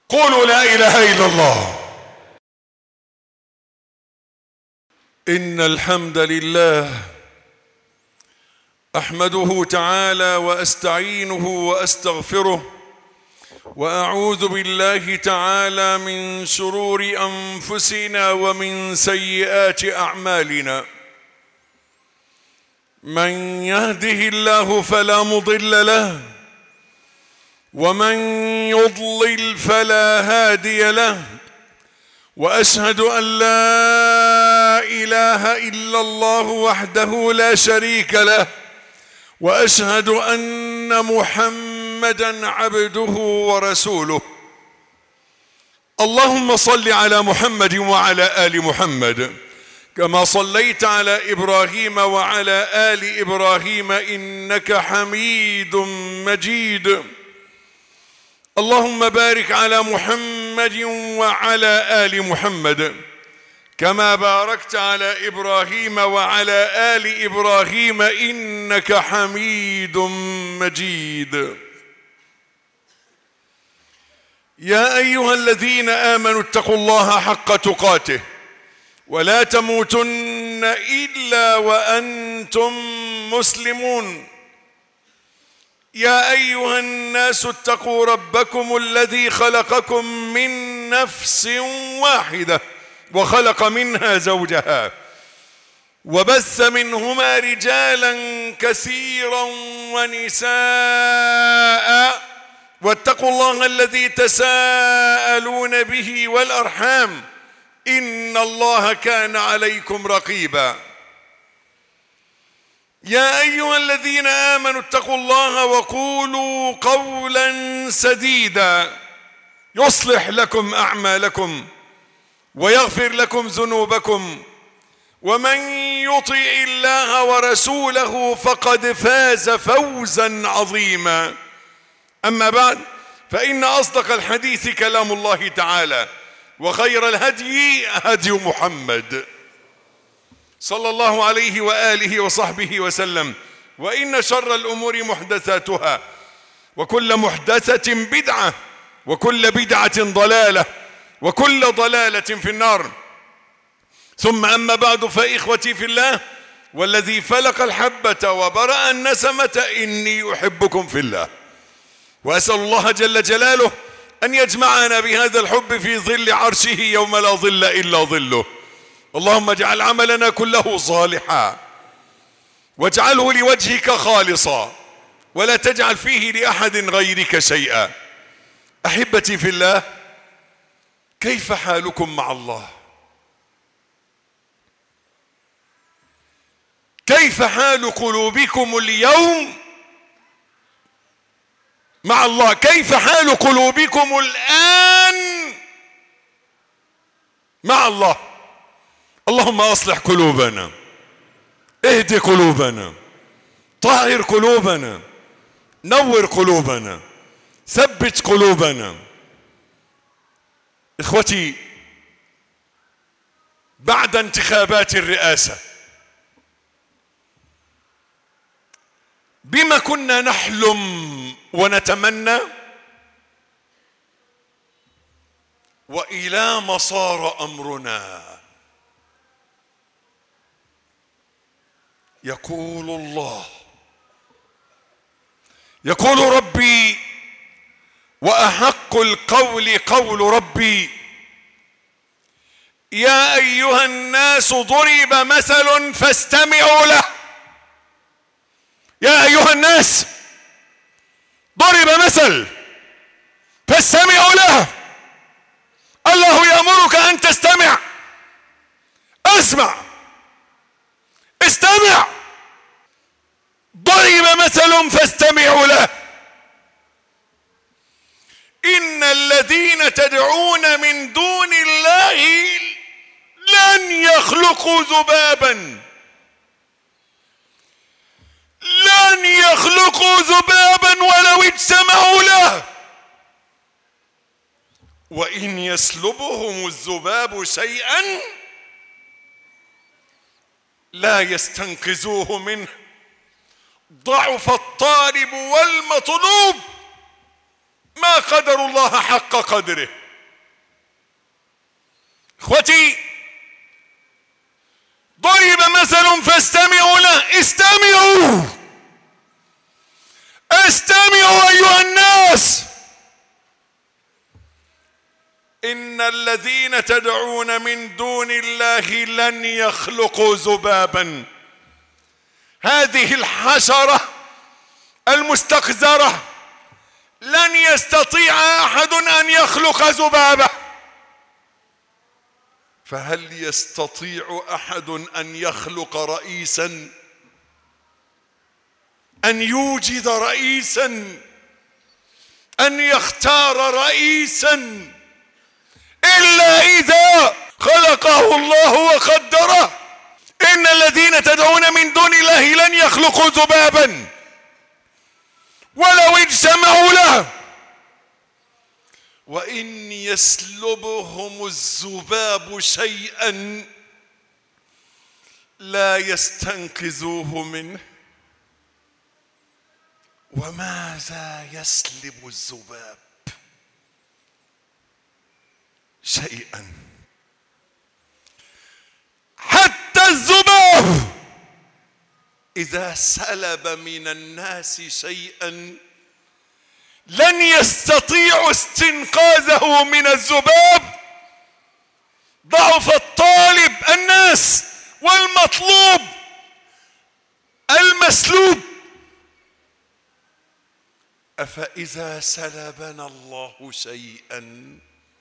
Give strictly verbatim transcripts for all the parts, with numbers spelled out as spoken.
قولوا لا إله إلا الله. إن الحمد لله أحمده تعالى وأستعينه وأستغفره، وأعوذ بالله تعالى من شرور أنفسنا ومن سيئات أعمالنا. من يهده الله فلا مضل له، ومن يضلل فلا هادي له، وأشهد أن لا إله إلا الله وحده لا شريك له، وأشهد أن محمدًا عبده ورسوله. اللهم صل على محمد وعلى آل محمد كما صليت على إبراهيم وعلى آل إبراهيم إنك حميد مجيد. اللهم بارك على محمد وعلى آل محمد كما باركت على إبراهيم وعلى آل إبراهيم إنك حميد مجيد. يا أيها الذين آمنوا اتقوا الله حق تقاته ولا تموتن إلا وأنتم مسلمون. يا أيها الناس اتقوا ربكم الذي خلقكم من نفس واحدة وخلق منها زوجها وبث منهما رجالا كثيرا ونساء، واتقوا الله الذي تساءلون به والأرحام إن الله كان عليكم رقيبا. يا أيها الذين آمنوا اتقوا الله وقولوا قولا سديدا يصلح لكم أعمالكم ويغفر لكم ذنوبكم، ومن يطع الله ورسوله فقد فاز فوزا عظيما. أما بعد، فإن أصدق الحديث كلام الله تعالى، وخير الهدي هدي محمد صلى الله عليه وآله وصحبه وسلم، وإن شر الأمور محدثاتها، وكل محدثة بدعة، وكل بدعة ضلالة، وكل ضلالة في النار. ثم أما بعد، فإخوتي في الله، والذي فلق الحبة وبرأ النسمة إني أحبكم في الله، وأسأل الله جل جلاله أن يجمعنا بهذا الحب في ظل عرشه يوم لا ظل إلا ظله. اللهم اجعل عملنا كله صالحا، واجعله لوجهك خالصا، ولا تجعل فيه لأحد غيرك شيئا. أحبتي في الله، كيف حالكم مع الله؟ كيف حال قلوبكم اليوم مع الله؟ كيف حال قلوبكم الآن مع الله؟ اللهم أصلح قلوبنا، اهد قلوبنا، طهر قلوبنا، نور قلوبنا، ثبت قلوبنا. إخوتي، بعد انتخابات الرئاسة بما كنا نحلم ونتمنى، وإلى ما صار أمرنا. يقول الله، يقول ربي: وأحق القول قول ربي يا أيها الناس ضرب مثل فاستمعوا له. يا أيها الناس ضرب مثل فاستمعوا له. الله يأمرك أن تستمع. اسمع، استمع. ضرب مثل فاستمعوا له. إن الذين تدعون من دون الله لن يخلقوا ذبابا لن يخلقوا ذبابا ولو اجتمعوا له، وإن يسلبهم الذباب شيئا لا يستنقذوه منه. ضعف الطالب والمطلوب. ما قدر الله حق قدره. اخوتي، ضرب مثل فاستمعوا له. استمعوا استمعوا ايها الناس. ان الذين تدعون من دون الله لن يخلقوا ذبابا. هذه الحشرة المستقذرة لن يستطيع احد ان يخلق ذبابة. فهل يستطيع احد ان يخلق رئيسا، ان يوجد رئيسا، ان يختار رئيسا، الا اذا خلقه الله وقدره؟ ان الذين تدعون من دون الله لن يخلقوا ذبابا ولو اجتمعوا له، وإن يسلبهم الذباب شيئا لا يستنقذوه منه. وماذا يسلب الذباب؟ شيئا. حتى الذباب إذا سلب من الناس شيئا لن يستطيعوا استنقاذه من الذباب. ضعف الطالب الناس والمطلوب المسلوب. أفإذا سلبنا الله شيئا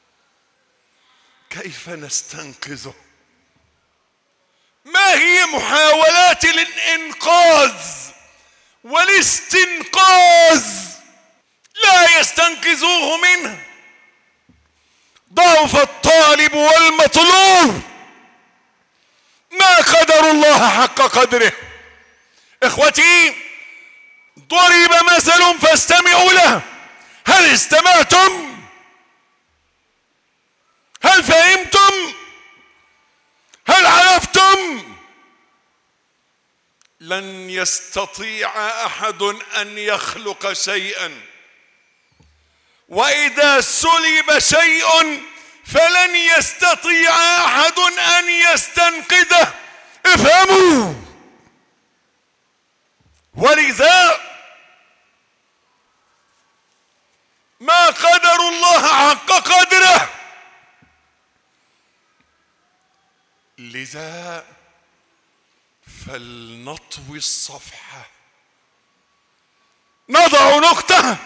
كيف نستنقذه؟ ما هي محاولات الإنقاذ والاستنقاذ؟ لا يستنقذوه منه. ضعف الطالب والمطلوب. ما قدر الله حق قدره. اخوتي، ضرب مثل فاستمعوا له. هل استمعتم؟ هل فهمتم؟ هل عرفتم؟ لن يستطيع احد ان يخلق شيئا، واذا سلب شيء فلن يستطيع احد ان يستنقذه. افهموا. ولذا ما قدر الله حق قدره. لذا فلنطوي الصفحة، نضع نقطة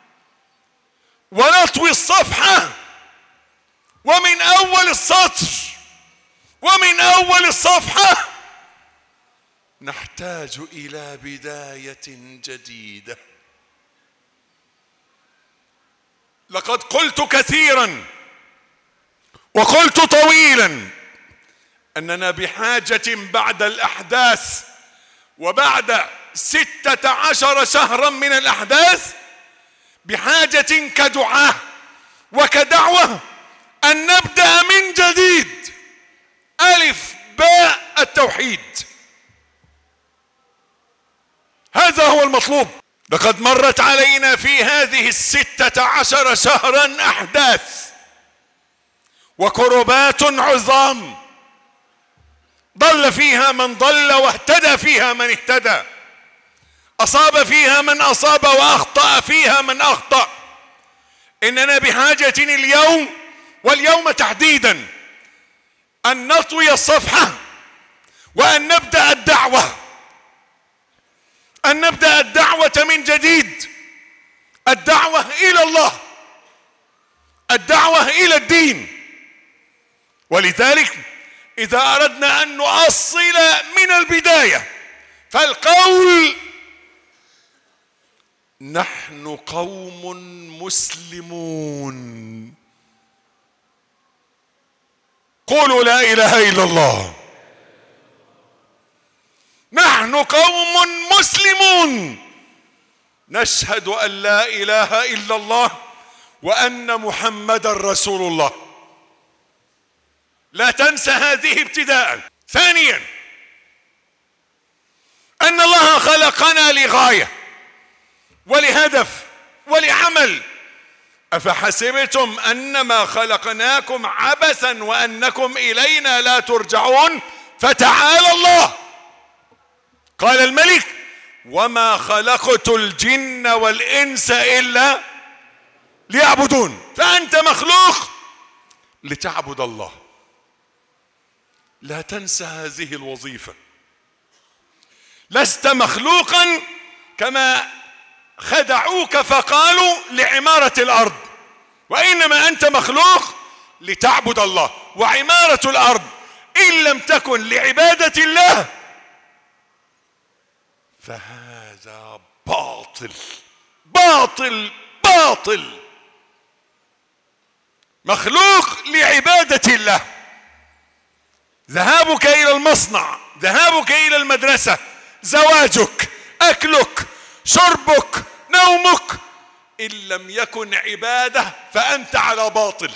ونطوي الصفحة، ومن أول السطر ومن أول الصفحة نحتاج إلى بداية جديدة. لقد قلت كثيرا وقلت طويلا أننا بحاجة بعد الأحداث وبعد ستة عشر شهرا من الأحداث بحاجة كدعاة وكدعوة أن نبدأ من جديد. ألف باء التوحيد. هذا هو المطلوب. لقد مرت علينا في هذه الستة عشر شهرا أحداث وكربات عظام، ضل فيها من ضل واهتدى فيها من اهتدى، أصاب فيها من أصاب وأخطأ فيها من أخطأ. إننا بحاجة اليوم واليوم تحديدا أن نطوي الصفحة وأن نبدأ الدعوة أن نبدأ الدعوة من جديد. الدعوة إلى الله، الدعوة إلى الدين. ولذلك إذا أردنا أن نؤصل من البداية فالقول: نحن قوم مسلمون. قولوا لا إله إلا الله. نحن قوم مسلمون نشهد أن لا إله إلا الله وأن محمد رسول الله. لا تنسى هذه ابتداء. ثانيا، أن الله خلقنا لغاية ولهدف ولعمل، أفحسبتم أنما خلقناكم عبثا وأنكم إلينا لا ترجعون فتعالى الله. قال الملك وما خلقت الجن والإنس إلا ليعبدون. فأنت مخلوق لتعبد الله. لا تنسى هذه الوظيفة. لست مخلوقا كما خدعوك فقالوا لعمارة الأرض، وإنما أنت مخلوق لتعبد الله. وعمارة الأرض إن لم تكن لعبادة الله فهذا باطل باطل باطل. مخلوق لعبادة الله. ذهابك إلى المصنع، ذهابك إلى المدرسة، زواجك، أكلك، شربك، نومك، إن لم يكن عبادة فأنت على باطل.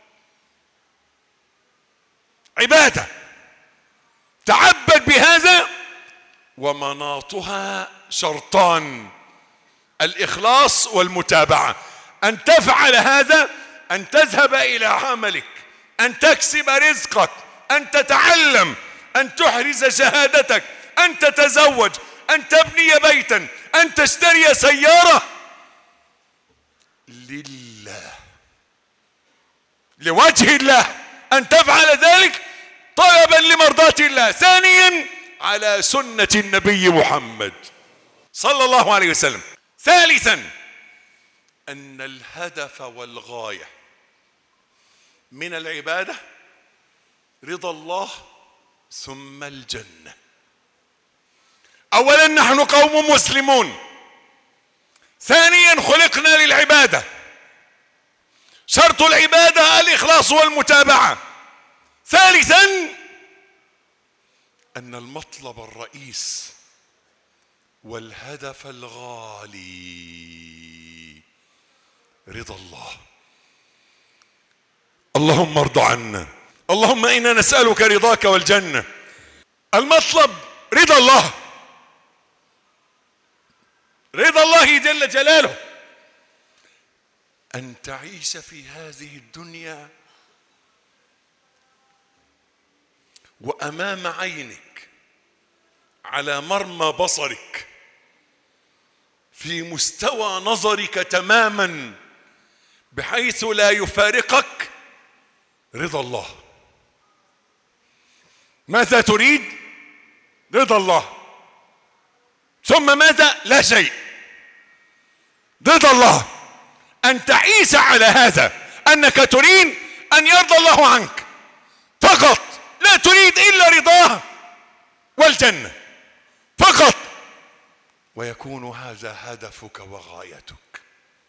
عبادة تعبد بهذا، ومناطها شرطان: الإخلاص والمتابعة. أن تفعل هذا، أن تذهب إلى عملك، أن تكسب رزقك، أن تتعلم، أن تحرز شهادتك، أن تتزوج، أن تبني بيتا، أن تشتري سيارة لله، لوجه الله، أن تفعل ذلك طلبا لمرضاة الله. ثانيا على سنة النبي محمد صلى الله عليه وسلم. ثالثا أن الهدف والغاية من العبادة رضا الله ثم الجنة. أولا نحن قوم مسلمون. ثانيا خلقنا للعبادة. شرط العبادة الإخلاص والمتابعة. ثالثا أن المطلب الرئيس والهدف الغالي رضا الله. اللهم ارض عنا. اللهم إنا نسألك رضاك والجنة. المطلب رضا الله، رضا الله جل جلاله. أن تعيش في هذه الدنيا وأمام عينك على مرمى بصرك في مستوى نظرك تماما بحيث لا يفارقك رضا الله. ماذا تريد؟ رضا الله. ثم ماذا؟ لا شيء. رضا الله. أن تعيش على هذا، أنك تريد أن يرضى الله عنك فقط، لا تريد إلا رضاه والجنة فقط، ويكون هذا هدفك وغايتك.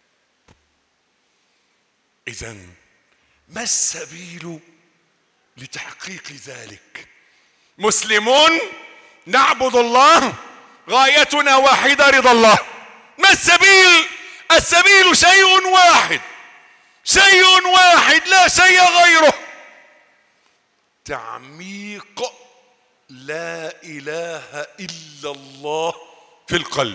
إذن ما السبيل لتحقيق ذلك؟ مسلمون نعبد الله، غايتنا واحدة رضا الله. ما السبيل؟ السبيل شيء واحد، شيء واحد لا شيء غيره: تعميق لا إله إلا الله في القلب.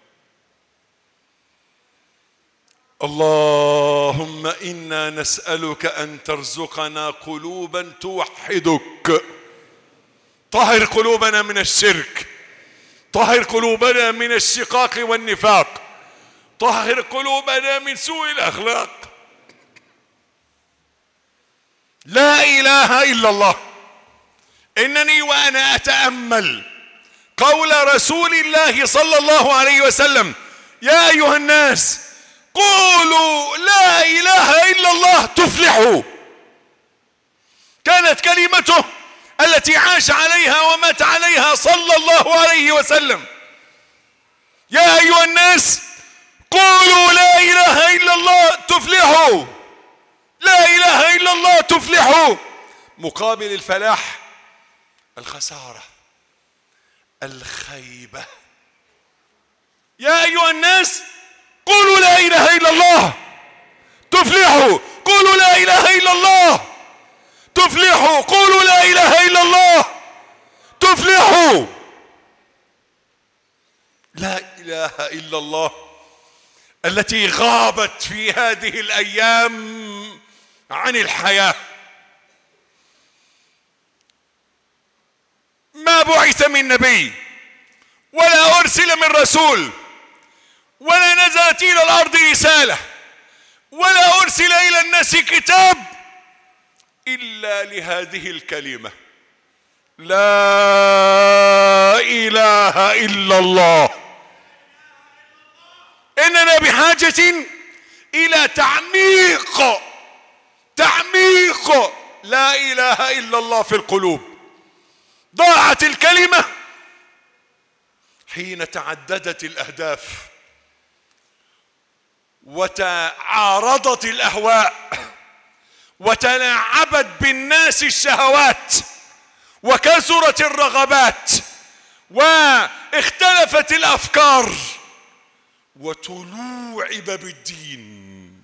اللهم إنا نسألك أن ترزقنا قلوبا توحدك. طهر قلوبنا من الشرك، طهر قلوبنا من الشقاق والنفاق، طهر قلوبنا من سوء الأخلاق. لا إله إلا الله. إنني وأنا أتأمل قول رسول الله صلى الله عليه وسلم: يا أيها الناس قولوا لا إله إلا الله تفلحوا. كانت كلمته التي عاش عليها ومات عليها صلى الله عليه وسلم. يا أيها الناس قولوا لا إله إلا الله تفلحوا، لا إله إلا الله تفلحوا. مقابل الفلاح الخسارة، الخيبة. يا أيها الناس قولوا لا إله إلا الله تفلحوا، قولوا لا إله إلا الله تفلحوا، قولوا لا إله إلا الله تفلحوا. لا إله إلا الله التي غابت في هذه الأيام عن الحياة. ما بعث من نبي ولا أرسل من رسول ولا نزلت إلى الأرض رسالة ولا أرسل إلى الناس كتاب إلا لهذه الكلمة: لا إله إلا الله. إننا بحاجة إلى تعميق تعميق لا إله إلا الله في القلوب. ضاعت الكلمة حين تعددت الأهداف وتعارضت الأهواء وتلاعبت بالناس الشهوات وكثرت الرغبات واختلفت الأفكار وتلوعب بالدين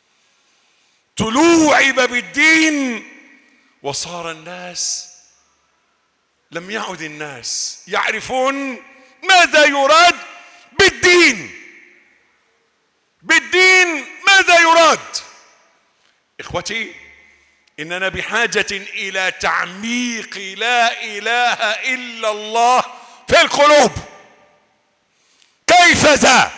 تلوعب بالدين وصار الناس لم يعد الناس يعرفون ماذا يراد بالدين. بالدين ماذا يراد؟ إخوتي، إننا بحاجة إلى تعميق لا إله إلا الله في القلوب. كيف ذا؟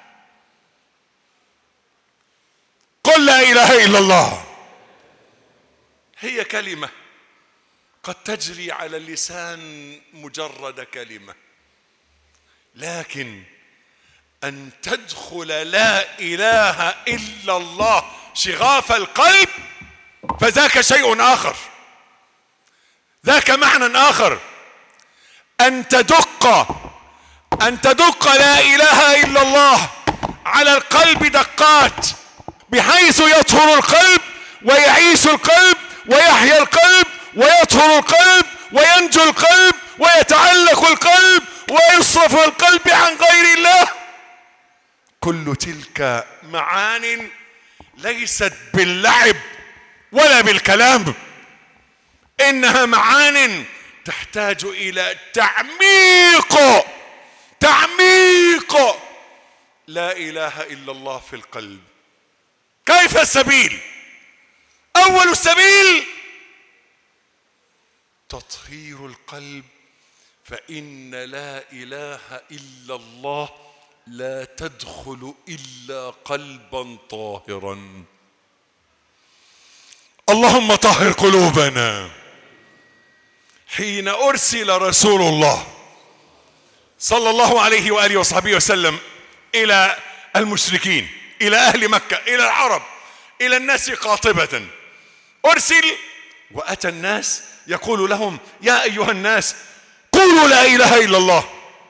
قل لا إله إلا الله. هي كلمة قد تجري على اللسان مجرد كلمة، لكن أن تدخل لا إله إلا الله شغاف القلب فذاك شيء آخر، ذاك معنى آخر. أن تدق أن تدق لا إله إلا الله على القلب دقات بحيث يطهر القلب ويعيش القلب ويحيا القلب ويطهر القلب وينجو القلب ويتعلق القلب ويصرف القلب عن غير الله. كل تلك معان ليست باللعب ولا بالكلام، إنها معان تحتاج إلى تعميق تعميق لا إله إلا الله في القلب. كيف السبيل؟ أول السبيل تطهير القلب، فإن لا إله إلا الله لا تدخل إلا قلبا طاهرا. اللهم طهر قلوبنا. حين أرسل رسول الله صلى الله عليه وآله وصحبه وسلم إلى المشركين، إلى أهل مكة، إلى العرب، إلى الناس قاطبة، أرسل وأتى الناس يقول لهم: يا أيها الناس قولوا لا إله إلا الله.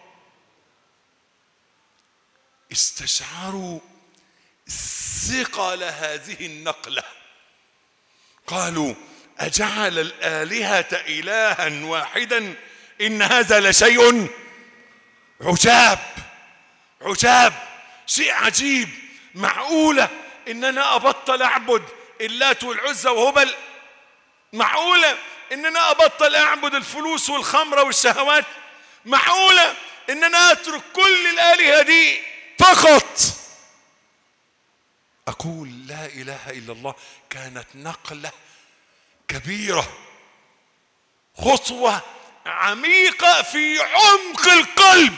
استشعروا ثقل هذه النقلة، قالوا: أجعل الآلهة إلها واحدا إن هذا لشيء عجاب عجاب شيء عجيب. معقولة إننا أبطل أعبد اللات والعزى وهبل؟ معقولة إننا أبطل أعبد الفلوس والخمر والشهوات؟ معقولة إننا أترك كل الآلهة دي فقط أقول لا إله إلا الله؟ كانت نقلة كبيرة، خطوة عميقة في عمق القلب.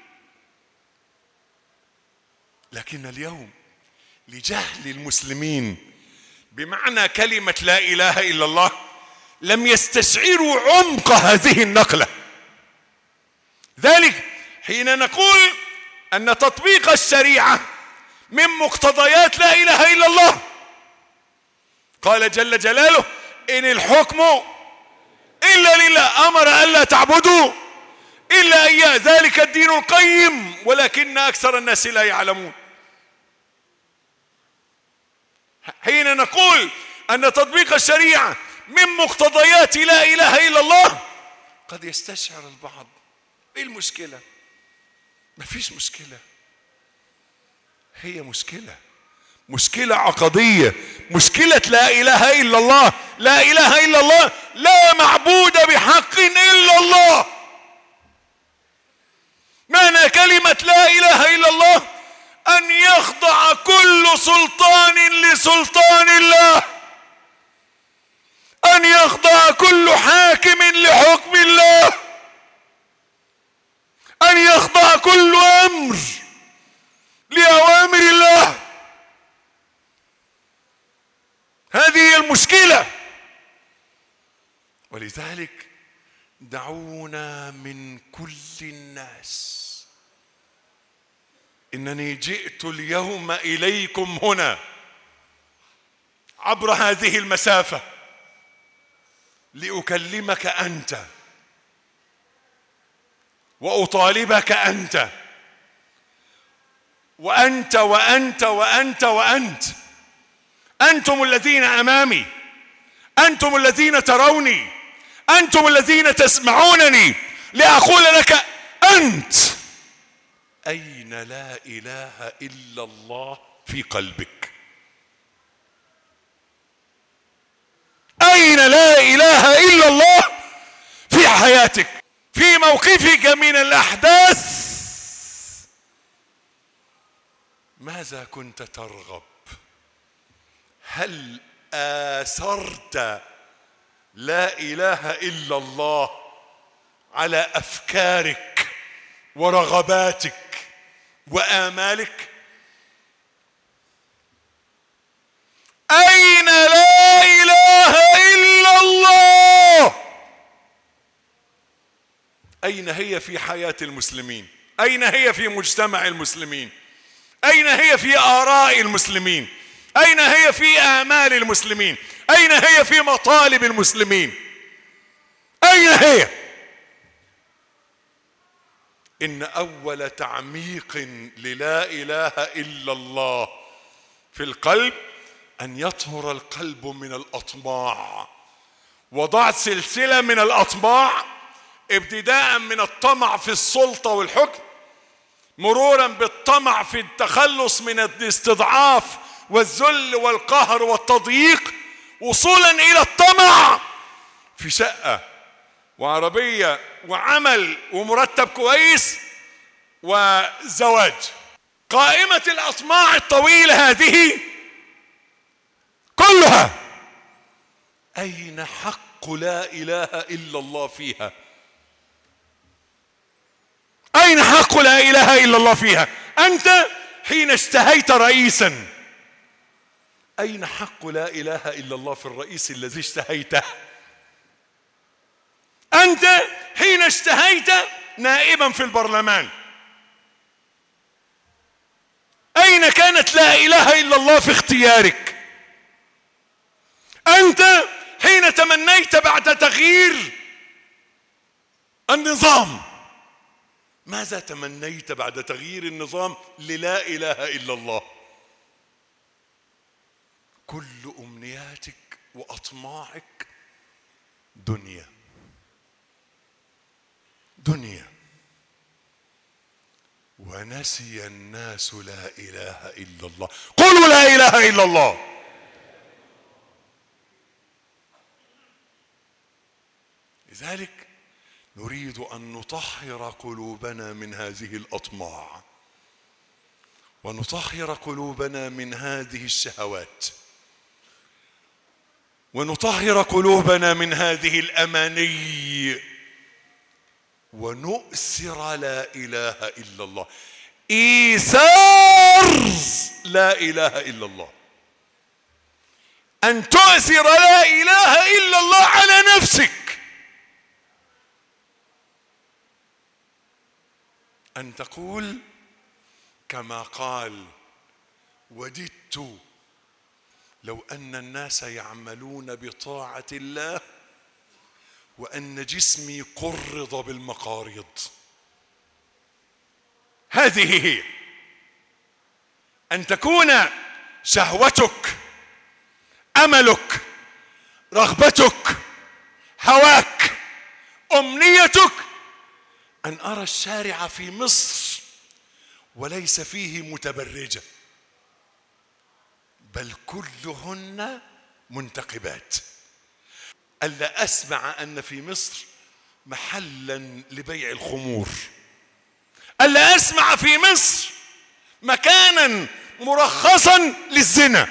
لكن اليوم لجهل المسلمين بمعنى كلمة لا إله إلا الله لم يستشعروا عمق هذه النقلة. ذلك حين نقول أن تطبيق الشريعة من مقتضيات لا إله إلا الله. قال جل جلاله: إن الحكم إلا لله، أمر ألا تعبدوا إلا إياه، ذلك الدين القيم ولكن أكثر الناس لا يعلمون. حين نقول أن تطبيق الشريعة من مقتضيات لا إله إلا الله قد يستشعر البعض: إيه المشكلة؟ ما فيش مشكلة. هي مشكلة مشكلة عقدية، مشكلة لا إله إلا الله. لا إله إلا الله، لا معبود بحق إلا الله. معنى كلمة لا إله إلا الله أن يخضع كل سلطان لسلطان الله، أن يخضع كل حاكم لحكم الله، أن يخضع كل أمر لأوامر الله. هذه هي المشكلة. ولذلك دعونا من كل الناس، إنني جئت اليوم إليكم هنا عبر هذه المسافة لأكلمك أنت وأطالبك أنت وأنت وأنت وأنت وأنت. أنتم الذين أمامي، أنتم الذين تروني، أنتم الذين تسمعونني، لأقول لك أنت: أين لا إله إلا الله في قلبك؟ أين لا إله إلا الله في حياتك؟ في موقفك من الأحداث ماذا كنت ترغب؟ هل آثرت لا إله إلا الله على أفكارك ورغباتك وآمالك؟ أين لا إله إلا الله؟ أين هي في حياة المسلمين؟ أين هي في مجتمع المسلمين؟ أين هي في آراء المسلمين؟ أين هي في آمال المسلمين؟ أين هي في مطالب المسلمين؟ أين هي؟ إن أول تعميق للا إله إلا الله في القلب أن يطهر القلب من الأطماع. وضعت سلسلة من الأطماع ابتداء من الطمع في السلطة والحكم، مرورا بالطمع في التخلص من الاستضعاف والذل والقهر والتضييق، وصولا إلى الطمع في شقة وعربية وعمل ومرتب كويس وزواج. قائمة الأطماع الطويلة هذه كلها أين حق لا إله إلا الله فيها؟ أين حق لا إله إلا الله فيها؟ أنت حين اشتهيت رئيسا، أين حق لا إله إلا الله في الرئيس الذي اشتهيته؟ أنت حين اشتهيت نائبا في البرلمان، أين كانت لا إله إلا الله في اختيارك؟ أنت حين تمنيت بعد تغيير النظام، ماذا تمنيت بعد تغيير النظام للا إله إلا الله؟ كل أمنياتك وأطماعك دنيا دنيا. ونسي الناس لا إله إلا الله. قولوا لا إله إلا الله. لذلك نريد أن نطهر قلوبنا من هذه الأطماع، ونطهر قلوبنا من هذه الشهوات، ونطهر قلوبنا من هذه الأماني، ونؤثر لا إله إلا الله. إيثار لا إله إلا الله، أن تؤثر لا إله إلا الله على نفسك، أن تقول كما قال: وددت لو أن الناس يعملون بطاعة الله وأن جسمي قرض بالمقاريض. هذه هي أن تكون شهوتك، أملك، رغبتك، هواك، أمنيتك أن أرى الشارع في مصر وليس فيه متبرجة، بل كلهن منتقبات. ألا أسمع أن في مصر محلا لبيع الخمور، ألا أسمع في مصر مكانا مرخصا للزنا،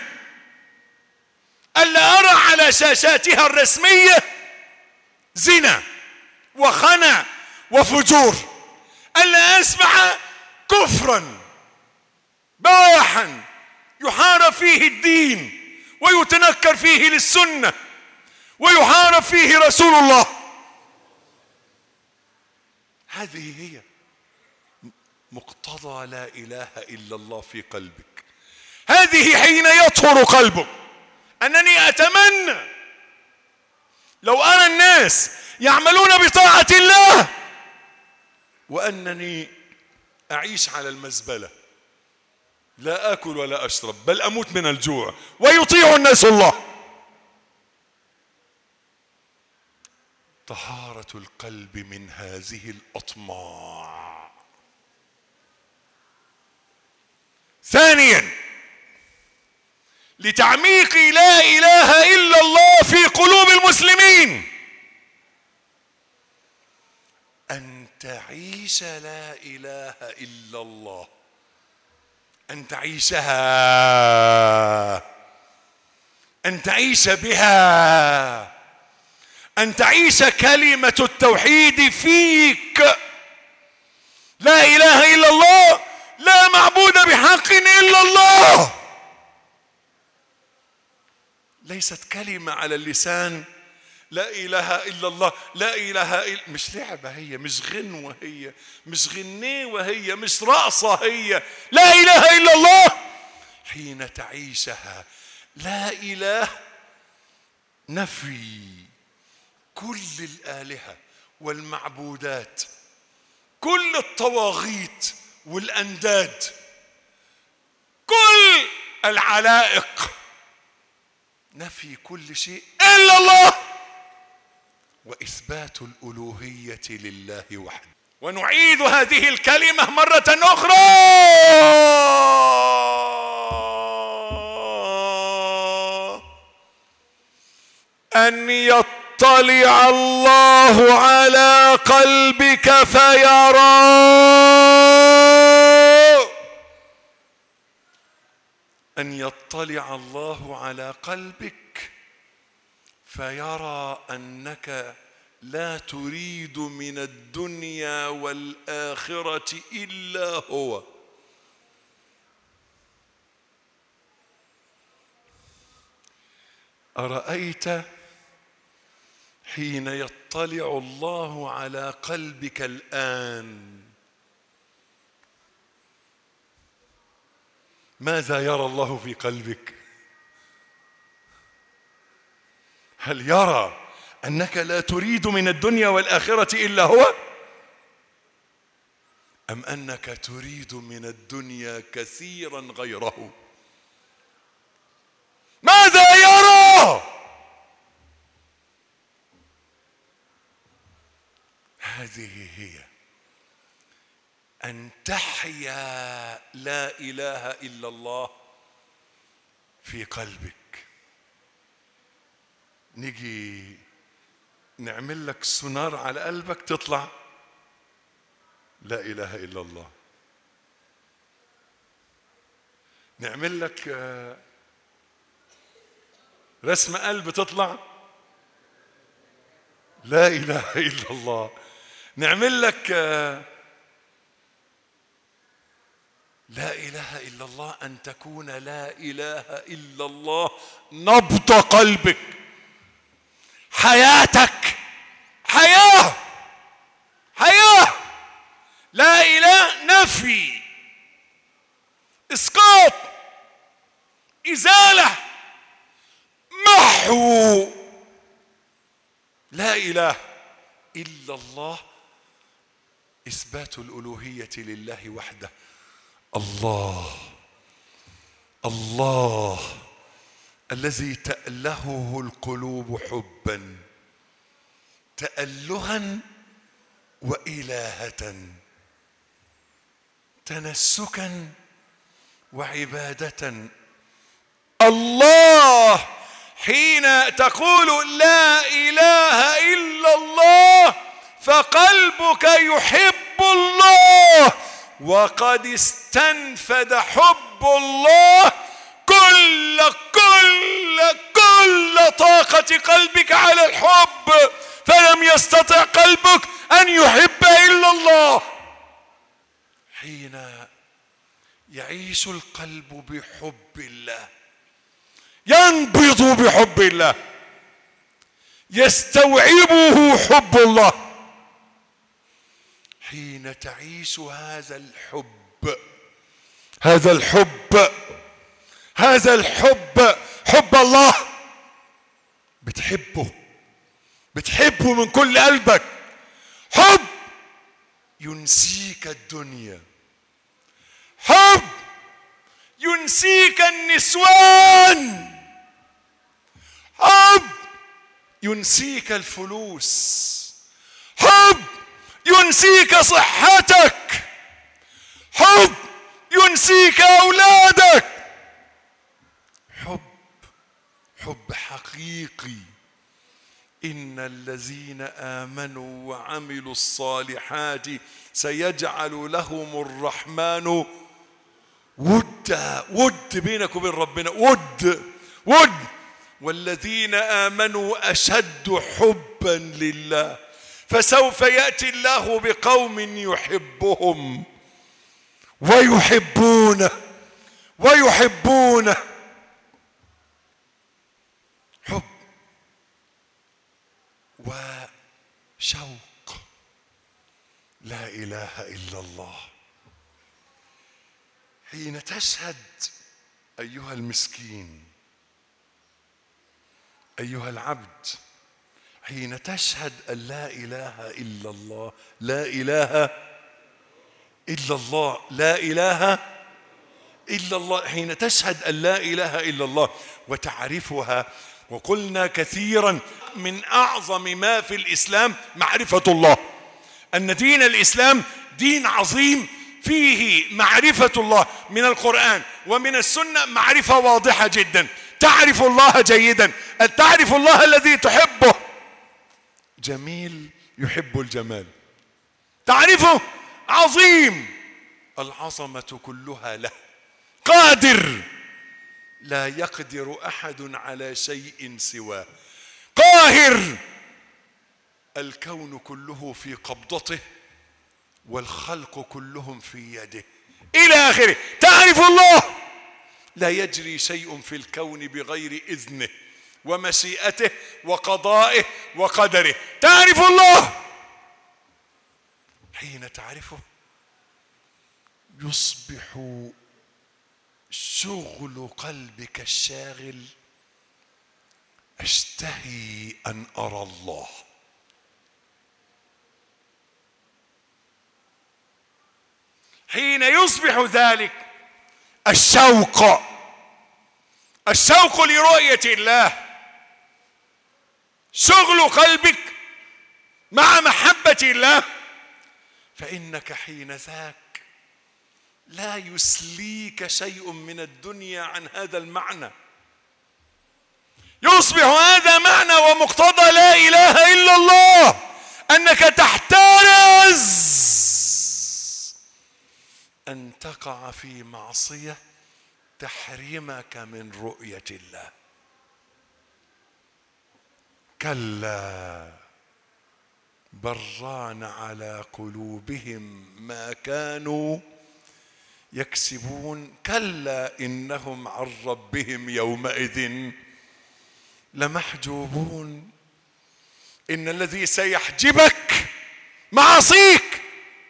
ألا أرى على شاشاتها الرسمية زنا وخنا وفجور، ألا أسمع كفرا بواحا يحارب فيه الدين ويتنكر فيه للسنة ويحارب فيه رسول الله. هذه هي مقتضى لا إله إلا الله في قلبك. هذه حين يطهر قلبك. أنني أتمنى لو أرى الناس يعملون بطاعة الله وأنني أعيش على المزبلة، لا أكل ولا أشرب بل أموت من الجوع ويطيع الناس الله. طهارة القلب من هذه الأطماع. ثانيا، لتعميق لا إله إلا الله في قلوب المسلمين، أن تعيش لا إله إلا الله، أن تعيشها، أن تعيش بها، أن تعيش كلمة التوحيد فيك. لا إله إلا الله، لا معبود بحق إلا الله، ليست كلمة على اللسان. لا إله إلا الله، لا إله إلا، مش لعبة هي، مش غنوة هي، مش غنيوة هي، مش رقصة هي. لا إله إلا الله حين تعيشها. لا إله نفي كل الآلهة والمعبودات، كل الطواغيت والأنداد، كل العلائق، نفي كل شيء إلا الله، وإثبات الألوهية لله وحده. ونعيد هذه الكلمة مرة أخرى: أن يطلع الله على قلبك فيرى، أن يطلع الله على قلبك فيرى أنك لا تريد من الدنيا والآخرة إلا هو. أرأيت حين يطلع الله على قلبك الآن ماذا يرى الله في قلبك؟ هل يرى أنك لا تريد من الدنيا والآخرة إلا هو؟ أم أنك تريد من الدنيا كثيرا غيره؟ ماذا يرى؟ هذه هي أن تحيا لا إله إلا الله في قلبك. نيجي نعمل لك سونار على قلبك تطلع لا إله إلا الله. نعمل لك رسم قلب تطلع لا إله إلا الله. نعمل لك لا إله إلا الله أن تكون لا إله إلا الله نبض قلبك، حياتك، حياة، حياة. لا إله نفي، إسقاط، إزالة، محو. لا إله إلا الله إثبات الألوهية لله وحده. الله الله الذي تألهه القلوب حبا، تألها وإلهة، تنسكا وعبادة. الله حين تقول لا إله إلا الله فقلبك يحب الله وقد استنفد حب الله كل كل كل طاقة قلبك على الحب، فلم يستطع قلبك أن يحب إلا الله. حين يعيش القلب بحب الله، ينبض بحب الله، يستوعبه حب الله. حين تعيش هذا الحب هذا الحب هذا الحب حب الله، بتحبه بتحبه من كل قلبك، حب ينسيك الدنيا، حب ينسيك النسوان، حب ينسيك الفلوس، حب ينسيك صحتك، حب ينسيك أولادك. حب حب حقيقي. إن الذين آمنوا وعملوا الصالحات سيجعل لهم الرحمن ودا. ود بينك وبين ربنا، ود ود. والذين آمنوا أشد حبا لله، فسوف يأتي الله بقوم يحبهم ويحبونه ويحبونه. حب وشوق. لا إله إلا الله. حين تشهد أيها المسكين، أيها العبد، حين تشهد أن لا إله إلا الله، لا إله إلا الله، لا إله إلا الله، حين تشهد أن لا إله إلا الله وتعرفها. وقلنا كثيرا من أعظم ما في الإسلام معرفة الله، أن دين الإسلام دين عظيم فيه معرفة الله من القرآن ومن السنة، معرفة واضحة جدا. تعرف الله جيدا، تعرف الله الذي تحبه. جميل يحب الجمال، تعرفه عظيم، العظمة كلها له. قادر، لا يقدر أحد على شيء سواه. قاهر، الكون كله في قبضته والخلق كلهم في يده، إلى آخره. تعرف الله، لا يجري شيء في الكون بغير إذنه ومشيئته وقضائه وقدره. تعرف الله. حين تعرفه يصبح شغل قلبك الشاغل أشتهي أن أرى الله. حين يصبح ذلك الشوق، الشوق لرؤية الله، شغل قلبك مع محبة الله، فإنك حين ذاك لا يسليك شيء من الدنيا عن هذا المعنى. يصبح هذا معنى ومقتضى لا إله إلا الله، أنك تحترز أن تقع في معصية تحرمك من رؤية الله. كلا بران على قلوبهم ما كانوا يكسبون. كلا إنهم عن ربهم يومئذ لمحجوبون. إن الذي سيحجبك معاصيك،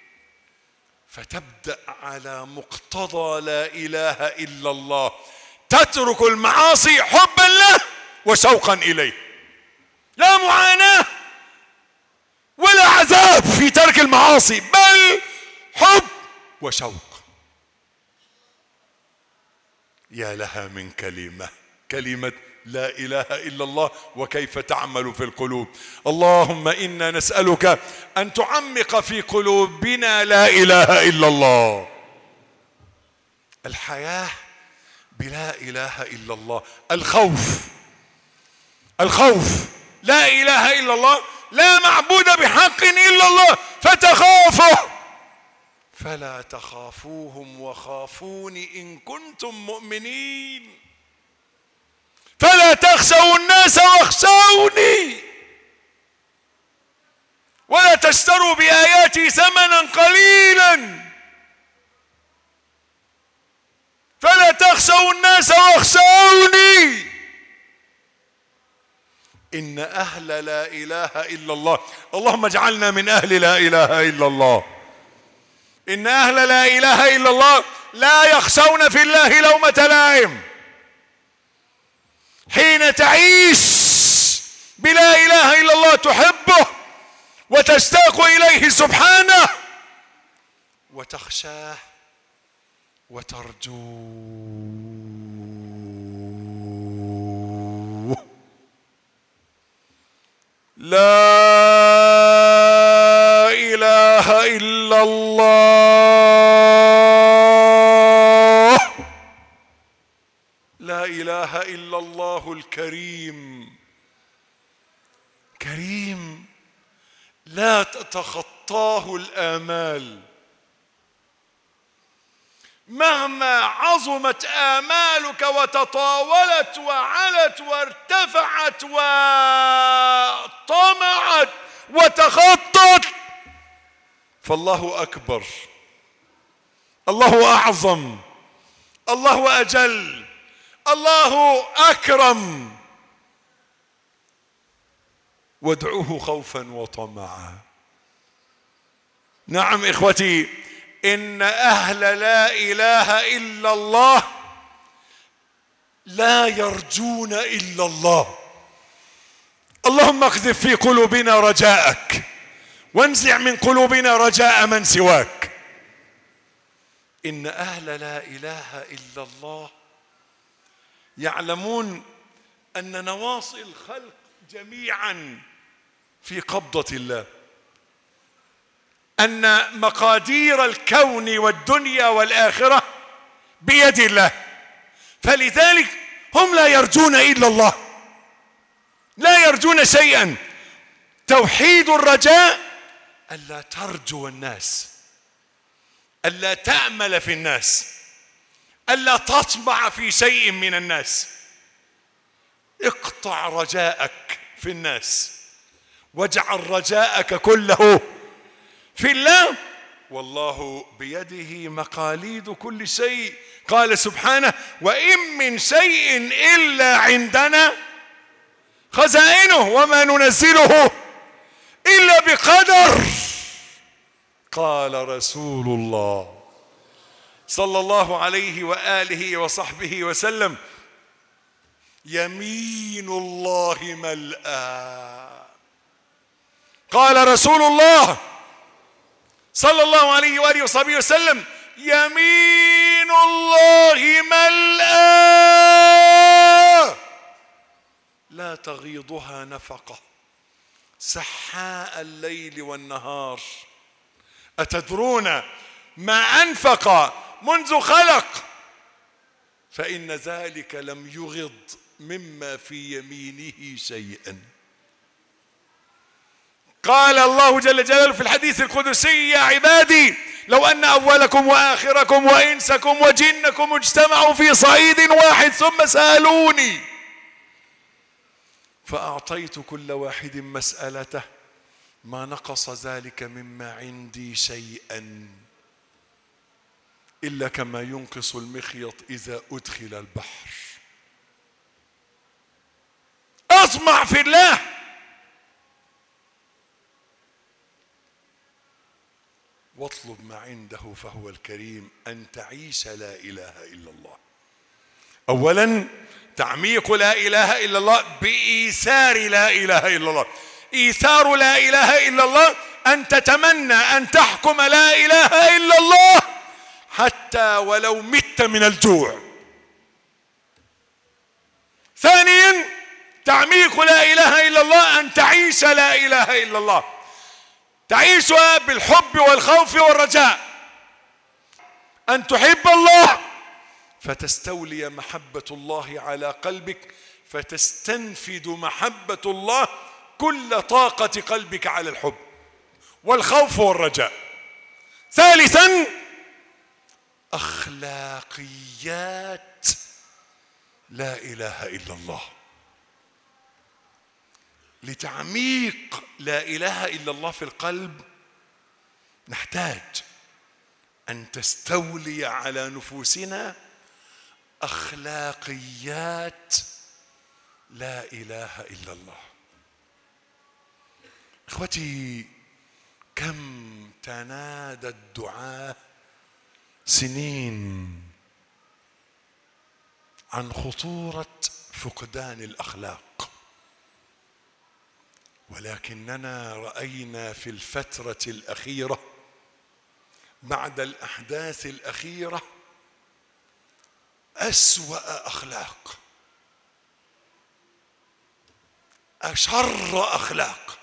فتبدأ على مقتضى لا إله إلا الله، تترك المعاصي حبا له وشوقا إليه. لا معاناة ولا عذاب في ترك المعاصي، بل حب وشوق. يا لها من كلمة، كلمة لا إله إلا الله، وكيف تعمل في القلوب. اللهم إنا نسألك أن تعمق في قلوبنا لا إله إلا الله. الحياة بلا إله إلا الله. الخوف، الخوف، لا إله إلا الله، لا معبود بحق إلا الله، فتخافه فلا تخافوهم وخافوني إن كنتم مؤمنين. فلا تخشوا الناس واخشوني ولا تشتروا بآياتي ثمنا قليلا. فلا تخشوا الناس واخشوني. إن أهل لا إله إلا الله، اللهم اجعلنا من أهل لا إله إلا الله. إن أهل لا إله إلا الله لا يخشون في الله لومة لائم. حين تعيش بلا إله إلا الله تحبه وتشتاق إليه سبحانه وتخشاه وترجوه. لا إله إلا الله. لا إله إلا الله الكريم. كريم لا تتخطاه الآمال. مهما عظمت آمالك وتطاولت وعلت وارتفعت وطمعت وتخطت، فالله أكبر، الله أعظم، الله أجل، الله أكرم. وادعوه خوفا وطمعا. نعم إخوتي، إن أهل لا إله إلا الله لا يرجون إلا الله. اللهم اقذف في قلوبنا رجاءك وانزع من قلوبنا رجاء من سواك. إن أهل لا إله إلا الله يعلمون أن نواصي الخلق جميعا في قبضة الله، أن مقادير الكون والدنيا والآخرة بيد الله، فلذلك هم لا يرجون إلا الله، لا يرجون شيئا. توحيد الرجاء ألا ترجو الناس، ألا تأمل في الناس، ألا تطمع في شيء من الناس. اقطع رجاءك في الناس واجعل رجاءك كله في الله، والله بيده مقاليد كل شيء. قال سبحانه: وإن من شيء إلا عندنا خزائنه وما ننزله إلا بقدر. قال رسول الله صلى الله عليه وآله وصحبه وسلم: يمين الله ملأى. قال رسول الله صلى الله عليه وآله وصحبه وسلم: يمين الله ملأى لا تغيضها نفقة سحاء الليل والنهار. أتدرون ما أنفق منذ خلق؟ فإن ذلك لم يغض مما في يمينه شيئا. قال الله جل جلاله في الحديث القدسي: يا عبادي لو أن أولكم وآخركم وإنسكم وجنكم اجتمعوا في صعيد واحد ثم سألوني فأعطيت كل واحد مسألته ما نقص ذلك مما عندي شيئا إلا كما ينقص المخيط إذا أدخل البحر. أطمع في الله، واطلب ما عنده فهو الكريم. أن تعيش لا إله إلا الله. أولا تعميق لا إله إلا الله بإيثار لا إله إلا الله. إيثار لا إله إلا الله أن تتمنى أن تحكم لا إله إلا الله حتى ولو مت من الجوع. ثانيا تعميق لا إله إلا الله أن تعيش لا إله إلا الله، تعيشها بالحب والخوف والرجاء. أن تحب الله فتستولي محبة الله على قلبك، فتستنفد محبة الله كل طاقة قلبك على الحب والخوف والرجاء. ثالثا أخلاقيات لا إله إلا الله. لتعميق لا إله إلا الله في القلب نحتاج أن تستولي على نفوسنا أخلاقيات لا إله إلا الله. إخوتي، كم تنادى الدعاة سنين عن خطورة فقدان الأخلاق، ولكننا رأينا في الفترة الأخيرة بعد الأحداث الأخيرة أسوأ أخلاق، أشر أخلاق.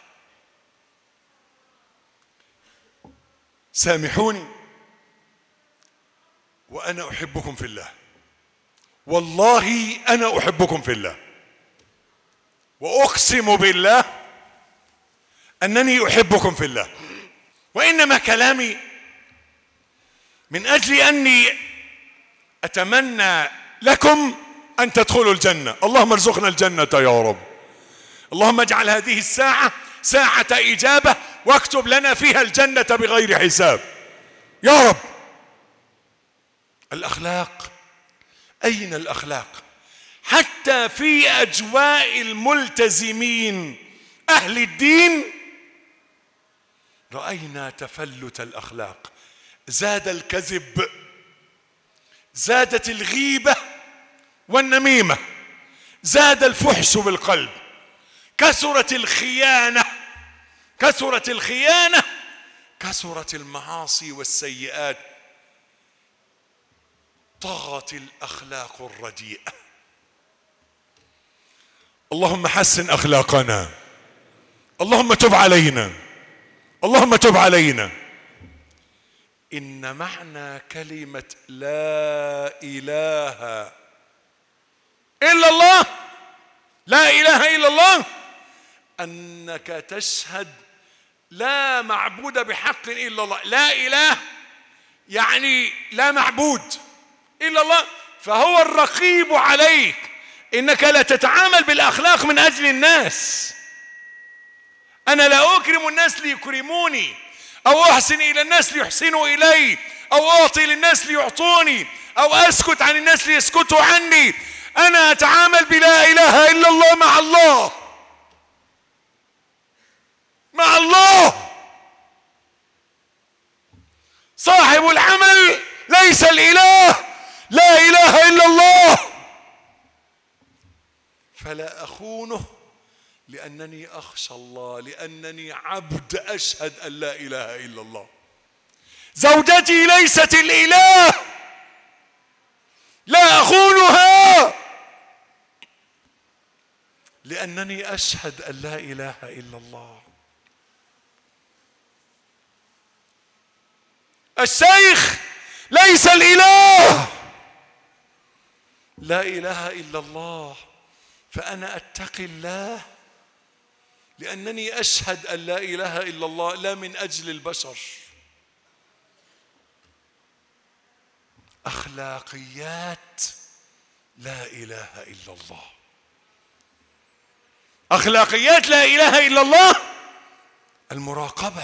سامحوني وأنا أحبكم في الله، والله أنا أحبكم في الله، وأقسم بالله أنني أحبكم في الله، وإنما كلامي من أجل أني أتمنى لكم أن تدخلوا الجنة. اللهم ارزقنا الجنة يا رب. اللهم اجعل هذه الساعة ساعة إجابة، واكتب لنا فيها الجنة بغير حساب يا رب. الأخلاق، أين الأخلاق؟ حتى في أجواء الملتزمين أهل الدين رأينا تفلت الأخلاق. زاد الكذب، زادت الغيبة والنميمة، زاد الفحش بالقلب، كثرت الخيانة كثرت الخيانة كثرت المعاصي والسيئات، طغت الأخلاق الرديئة. اللهم حسن أخلاقنا، اللهم تب علينا، اللهم تب علينا. إن معنى كلمة لا إله إلا الله، لا إله إلا الله، أنك تشهد لا معبود بحق إلا الله. لا إله يعني لا معبود إلا الله، فهو الرقيب عليك، إنك لا تتعامل بالأخلاق من أجل الناس. أنا لا أكرم الناس ليكرموني، أو أحسن إلى الناس ليحسنوا إلي، أو أعطي للناس ليعطوني، أو أسكت عن الناس ليسكتوا عني. أنا أتعامل بلا إله إلا الله مع الله، مع الله. صاحب العمل ليس الإله، لا إله إلا الله، فلا أخونه لأنني أخشى الله، لأنني عبد أشهد أن لا إله إلا الله. زوجتي ليست الإله، لا أخونها لأنني أشهد أن لا إله إلا الله. الشيخ ليس الإله، لا إله إلا الله، فأنا أتقي الله لأنني أشهد أن لا إله إلا الله، لا من أجل البشر. أخلاقيات لا إله إلا الله. أخلاقيات لا إله إلا الله، المراقبة.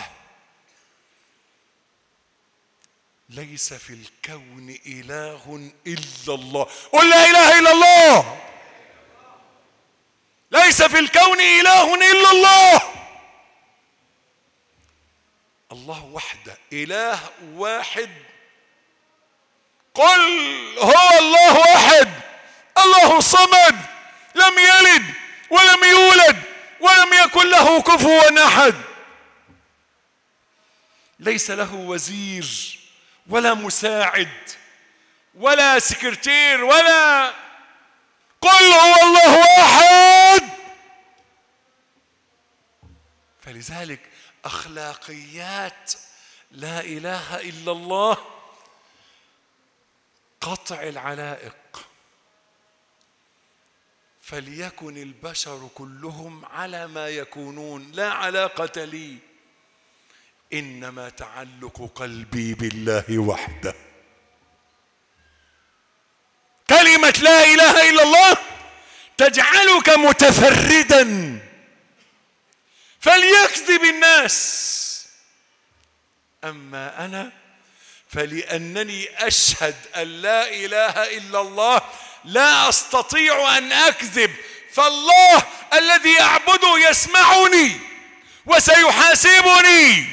ليس في الكون إله إلا الله. قل لا إله إلا الله. ليس في الكون إله إلا الله. الله وحده، إله واحد. قل هو الله أحد الله الصمد، لم يلد ولم يولد ولم يكن له كفوا أحد. ليس له وزير ولا مساعد ولا سكرتير ولا. قل هو الله أحد. فلذلك أخلاقيات لا إله إلا الله قطع العلائق. فليكن البشر كلهم على ما يكونون، لا علاقة لي. إنما تعلق قلبي بالله وحده. كلمة لا إله إلا الله تجعلك متفردا، فليكذب الناس، أما أنا فلأنني أشهد أن لا إله إلا الله لا أستطيع أن أكذب، فالله الذي أعبده يسمعني وسيحاسبني.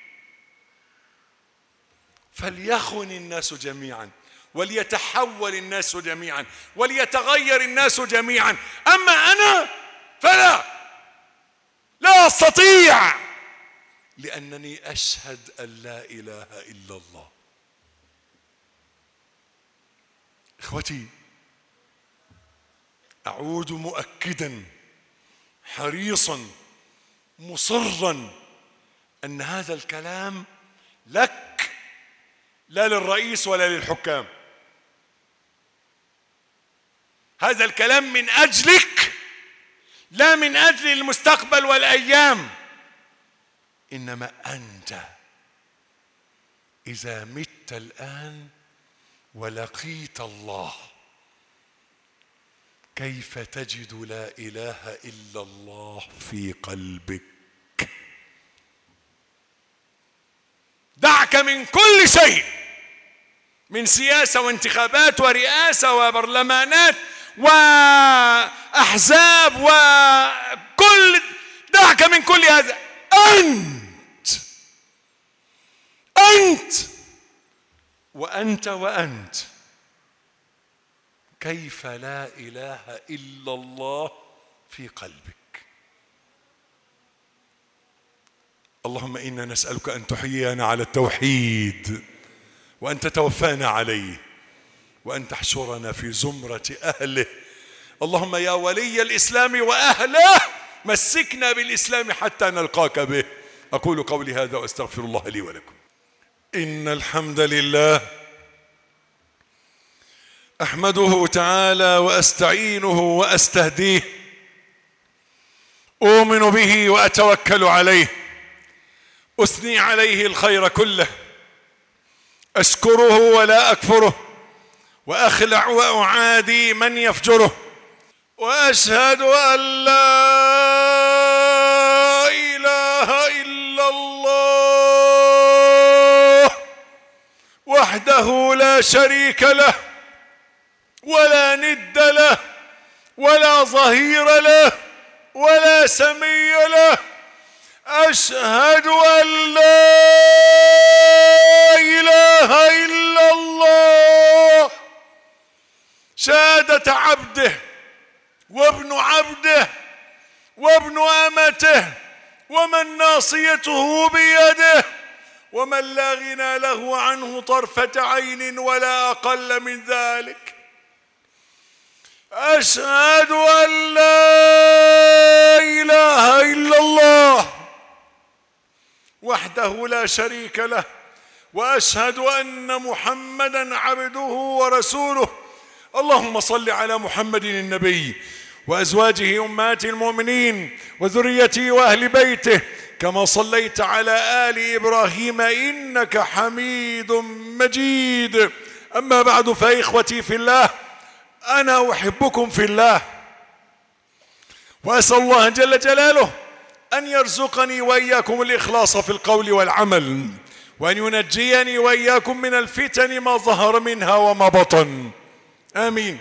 فليخن الناس جميعا، وليتحول الناس جميعا، وليتغير الناس جميعا، أما أنا فلا لا أستطيع، لأنني أشهد أن لا إله إلا الله. إخوتي، أعود مؤكدا حريصا مصرا أن هذا الكلام لك، لا للرئيس ولا للحكام. هذا الكلام من أجلك، لا من أجل المستقبل والأيام. إنما أنت إذا مت الآن ولقيت الله، كيف تجد لا إله إلا الله في قلبك؟ دعك من كل شيء، من سياسة وانتخابات ورئاسة وبرلمانات وأحزاب وكل، دعك من كل هذا. أنت أنت وأنت وأنت كيف لا إله إلا الله في قلبك؟ اللهم إنا نسألك أن تحيينا على التوحيد، وأن تتوفانا عليه، وأن تحشرنا في زمرة أهله. اللهم يا ولي الإسلام وأهله مسكنا بالإسلام حتى نلقاك به. أقول قولي هذا وأستغفر الله لي ولكم. إن الحمد لله أحمده تعالى وأستعينه وأستهديه، أؤمن به وأتوكل عليه، أثني عليه الخير كله، أشكره ولا أكفره، وأخلع وأعادي من يفجره، وأشهد أن لا إله إلا الله وحده لا شريك له، ولا ند له، ولا ظهير له، ولا سمي له. أشهد أن لا إله إلا الله شهادة عبده وابن عبده وابن أمته، ومن ناصيته بيده، ومن لا غنى له عنه طرفة عين ولا أقل من ذلك. أشهد أن لا إله إلا الله وحده لا شريك له، وأشهد أن محمدًا عبده ورسوله. اللهم صل على محمد النبي وأزواجه أمهات المؤمنين وذريته وأهل بيته، كما صليت على آل إبراهيم إنك حميد مجيد. أما بعد، فإخوتي في الله، أنا أحبكم في الله، وأسأل الله جل جلاله أن يرزقني وإياكم الإخلاص في القول والعمل، وأن ينجيني وإياكم من الفتن ما ظهر منها وما بطن، آمين.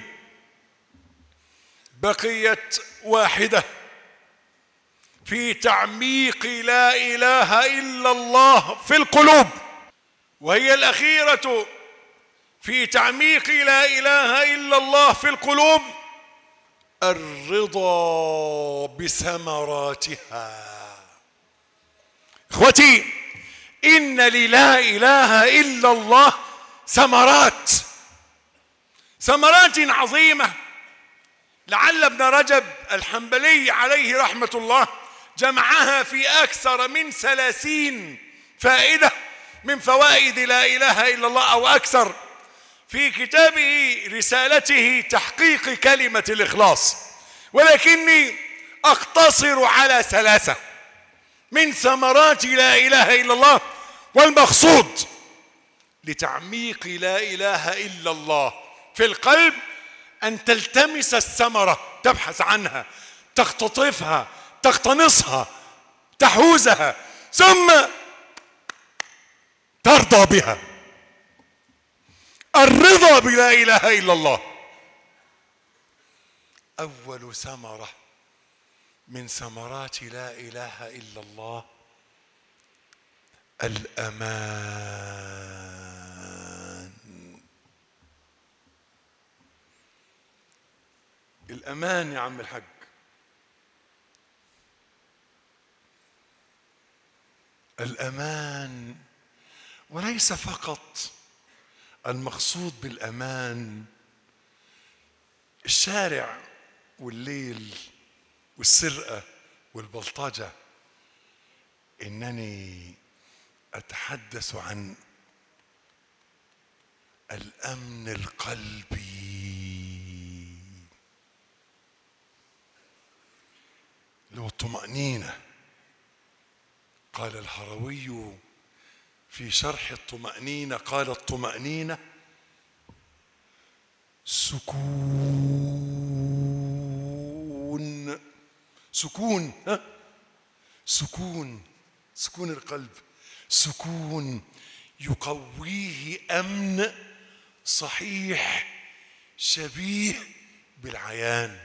بقيت واحدة في تعميق لا إله إلا الله في القلوب، وهي الأخيرة في تعميق لا إله إلا الله في القلوب: الرضا بثمراتها. اخوتي، إن للا إله إلا الله ثمرات، ثمرات عظيمة. لعل ابن رجب الحنبلي عليه رحمة الله جمعها في أكثر من ثلاثين فائدة من فوائد لا إله إلا الله أو أكثر، في كتابه رسالته تحقيق كلمة الإخلاص، ولكني أقتصر على ثلاثة. من ثمرات لا إله إلا الله. والمقصود لتعميق لا إله إلا الله في القلب أن تلتمس الثمرة، تبحث عنها، تختطفها، تقتنصها، تحوزها، ثم ترضى بها. الرضا بلا إله إلا الله أول ثمرة من ثمرات لا إله إلا الله الأمان. الأمان يا عم الحاج، الأمان، وليس فقط المقصود بالأمان الشارع والليل والسرقة والبلطجة، إنني أتحدث عن الأمن القلبي اللي هو الطمأنينة. قال الهروي في شرح الطمأنينة، قال الطمأنينة سكون، سكون ها سكون سكون القلب، سكون يقويه أمن صحيح شبيه بالعيان.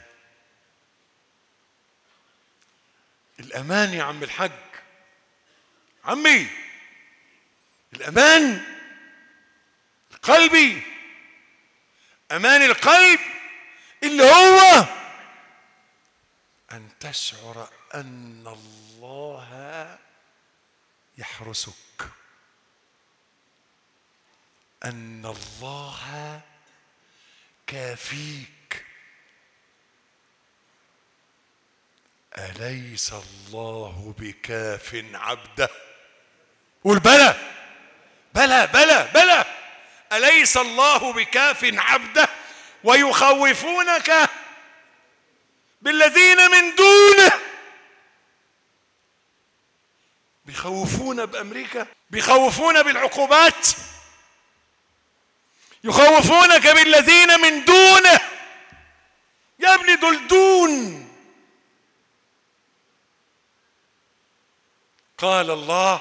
الأمان يا عم الحج، عمي، الأمان القلبي، أمان القلب اللي هو أن تشعر أن الله يحرسك، أن الله كافيك. أليس الله بكاف عبده؟ قول بلى بلى بلى بلى. أليس الله بكاف عبده ويخوفونك بالذين من دونه؟ بيخوفون بأمريكا، بيخوفون بالعقوبات، يخوفونك بالذين من دونه. يا ابني دول دون. قال الله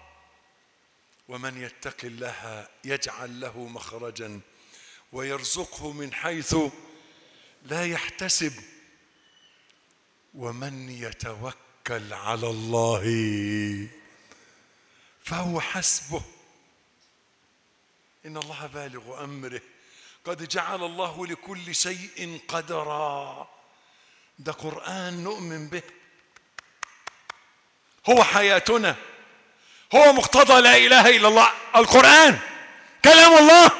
ومن يتق الله يجعل له مخرجا ويرزقه من حيث لا يحتسب ومن يتوكل على الله فهو حسبه إن الله بالغ أمره قد جعل الله لكل شيء قدرا. ده قرآن نؤمن به، هو حياتنا، هو مقتضى لا إله إلا الله. القرآن كلام الله.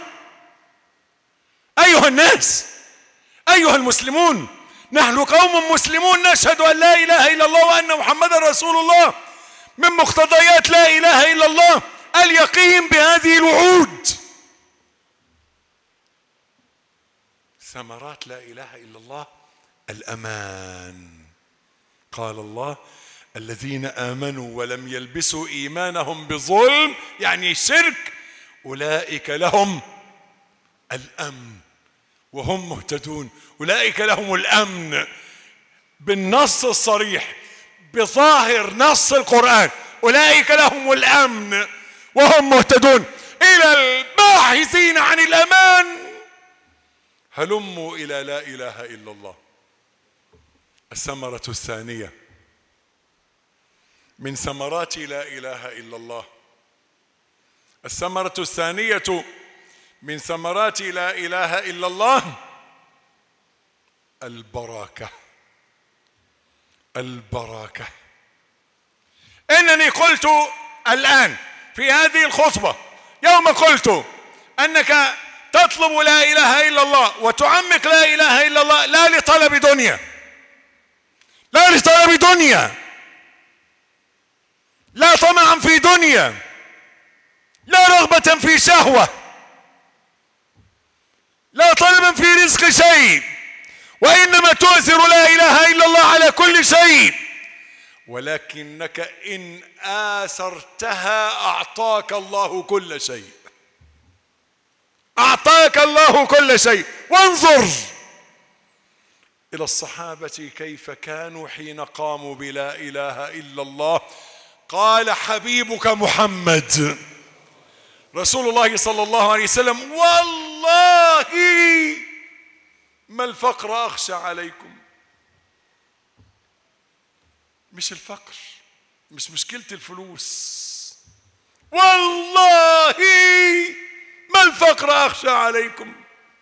أيها الناس، أيها المسلمون، نحن قوم مسلمون نشهد أن لا إله إلا الله وأن محمد رسول الله. من مقتضيات لا إله إلا الله اليقين بهذه الوعود. ثمرات لا إله إلا الله الأمان. قال الله الذين آمنوا ولم يلبسوا إيمانهم بظلم، يعني شرك، أولئك لهم الأمن وهم مهتدون. أولئك لهم الأمن بالنص الصريح بظاهر نص القرآن، أولئك لهم الأمن وهم مهتدون. إلى الباحثين عن الأمان هلموا إلى لا إله إلا الله. الثمرة الثانية من ثمرات لا إله إلا الله، الثمرة الثانية من ثمرات لا إله إلا الله البركة. البركة. إنني قلت الآن في هذه الخطبة يوم قلت أنك تطلب لا إله إلا الله وتعمق لا إله إلا الله لا لطلب دنيا، لا لطلب دنيا، لا طمعا في دنيا، لا رغبة في شهوة، لا طلبا في رزق شيء، وإنما تؤثر لا إله إلا الله على كل شيء. ولكنك إن آثرتها أعطاك الله كل شيء، أعطاك الله كل شيء. وانظر إلى الصحابة كيف كانوا حين قاموا بلا إله إلا الله. قال حبيبك محمد رسول الله صلى الله عليه وسلم: والله ما الفقر أخشى عليكم. مش الفقر، مش مشكلة الفلوس، والله ما الفقر أخشى عليكم.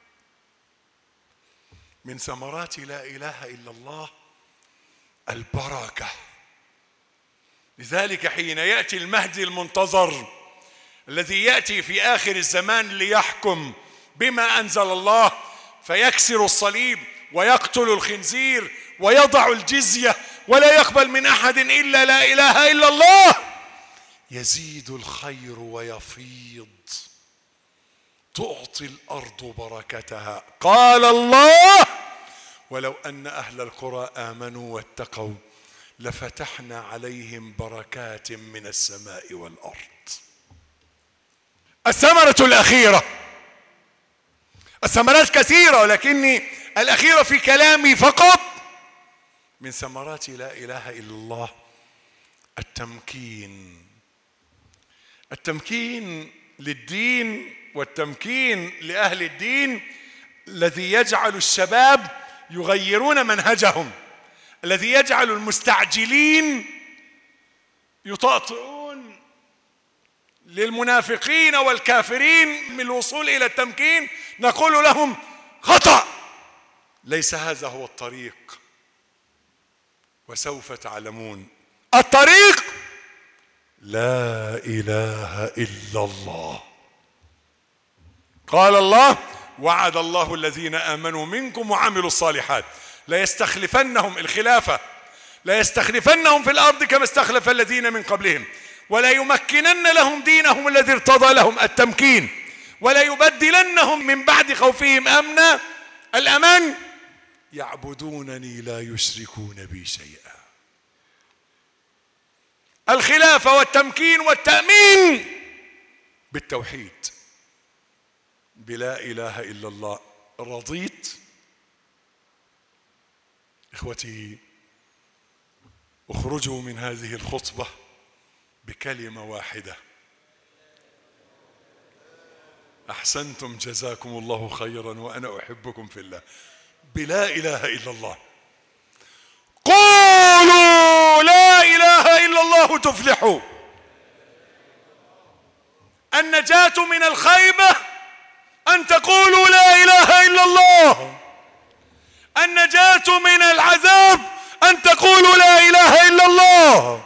من ثمرات لا إله إلا الله البركة. لذلك حين يأتي المهدي المنتظر الذي يأتي في آخر الزمان ليحكم بما أنزل الله، فيكسر الصليب ويقتل الخنزير ويضع الجزية ولا يقبل من أحد إلا لا إله إلا الله، يزيد الخير ويفيض، تعطي الأرض بركتها. قال الله: ولو أن أهل القرى آمنوا واتقوا لفتحنا عليهم بركات من السماء والأرض. الثمرة الأخيرة، الثمرات كثيرة ولكني الأخيرة في كلامي فقط، من ثمرات لا إله إلا الله التمكين. التمكين للدين والتمكين لأهل الدين الذي يجعل الشباب يغيرون منهجهم، الذي يجعل المستعجلين يطأطئون للمنافقين والكافرين من الوصول إلى التمكين. نقول لهم: خطأ، ليس هذا هو الطريق، وسوف تعلمون. الطريق لا إله إلا الله. قال الله: وعد الله الذين آمنوا منكم وعملوا الصالحات لا يستخلفنهم، الخلافة، لا يستخلفنهم في الأرض كما استخلف الذين من قبلهم ولا يمكنن لهم دينهم الذي ارتضى لهم، التمكين، ولا يبدلنهم من بعد خوفهم أمنا، الأمان، يعبدونني لا يشركون بي شيئا. الخلافة والتمكين والتأمين بالتوحيد، بلا إله إلا الله. رضيت؟ إخوتي، اخرجوا من هذه الخطبة بكلمة واحدة: أحسنتم جزاكم الله خيرا وأنا أحبكم في الله. بلا إله إلا الله. قولوا لا إله إلا الله تفلحوا. النجاة من الخيبة أن تقولوا لا إله إلا الله. النجاة من العذاب أن تقولوا لا إله إلا الله.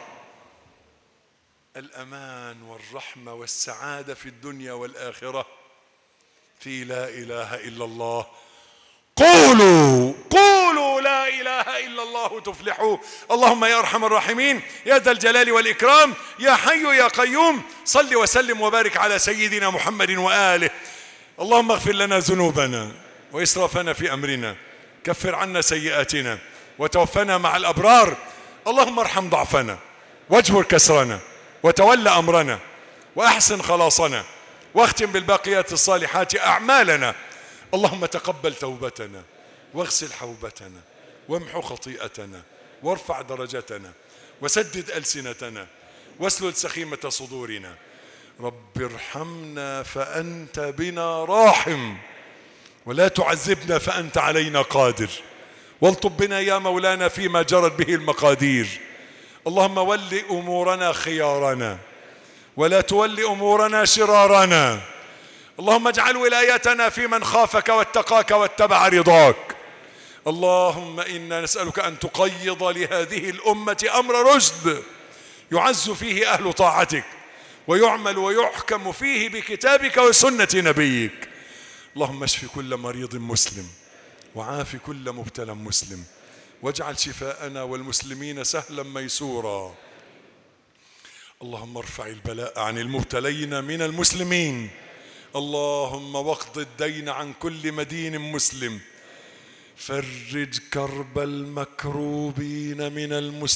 الأمان والرحمة والسعادة في الدنيا والآخرة في لا إله إلا الله. قولوا قولوا لا إله إلا الله تفلحوا. اللهم يا أرحم الراحمين، يا ذا الجلال والإكرام، يا حي يا قيوم، صل وسلم وبارك على سيدنا محمد وآله. اللهم اغفر لنا ذنوبنا وإسرافنا في أمرنا، كفر عنا سيئاتنا وتوفنا مع الأبرار. اللهم ارحم ضعفنا واجبر كسرنا وتولى أمرنا وأحسن خلاصنا واختم بالباقيات الصالحات أعمالنا. اللهم تقبل توبتنا واغسل حوبتنا وامحو خطيئتنا وارفع درجتنا وسدد ألسنتنا واسلل سخيمة صدورنا. رب ارحمنا فأنت بنا راحم، ولا تعذبنا فأنت علينا قادر، والطب بنا يا مولانا فيما جرت به المقادير. اللهم ول أمورنا خيارنا ولا تول أمورنا شرارنا. اللهم اجعل ولايتنا في من خافك واتقاك واتبع رضاك. اللهم إنا نسألك أن تقيض لهذه الأمة أمر رشد يعز فيه أهل طاعتك ويعمل ويحكم فيه بكتابك وسنة نبيك. اللهم اشف كل مريض مسلم وعاف كل مبتلى مسلم، واجعل شفاءنا والمسلمين سهلا ميسورا. اللهم ارفع البلاء عن المبتلين من المسلمين. اللهم واقض الدين عن كل مدين مسلم فرج كرب المكروبين من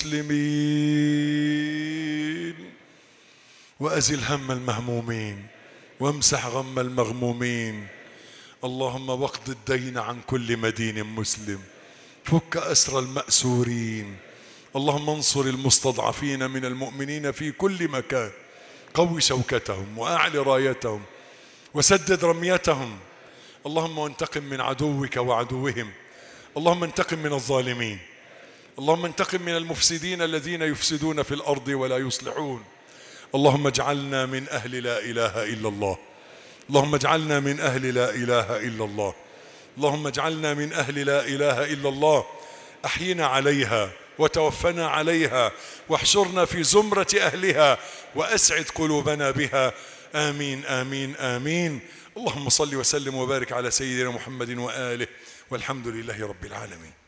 المسلمين، وأزل هم المهمومين، وامسح غم المغمومين. اللهم واقض الدين عن كل مدين مسلم، فك أسر المأسورين. اللهم انصر المستضعفين من المؤمنين في كل مكان، قوي شوكتهم وأعل رايتهم وسدد رميتهم. اللهم انتقم من عدوك وعدوهم. اللهم انتقم من الظالمين. اللهم انتقم من المفسدين الذين يفسدون في الأرض ولا يصلحون. اللهم اجعلنا من أهل لا إله إلا الله. اللهم اجعلنا من أهل لا إله إلا الله. اللهم اجعلنا من أهل لا إله إلا الله. أحينا عليها وتوفنا عليها، واحشرنا في زمرة أهلها، وأسعد قلوبنا بها. آمين آمين آمين. اللهم صل وسلم وبارك على سيدنا محمد وآله، والحمد لله رب العالمين.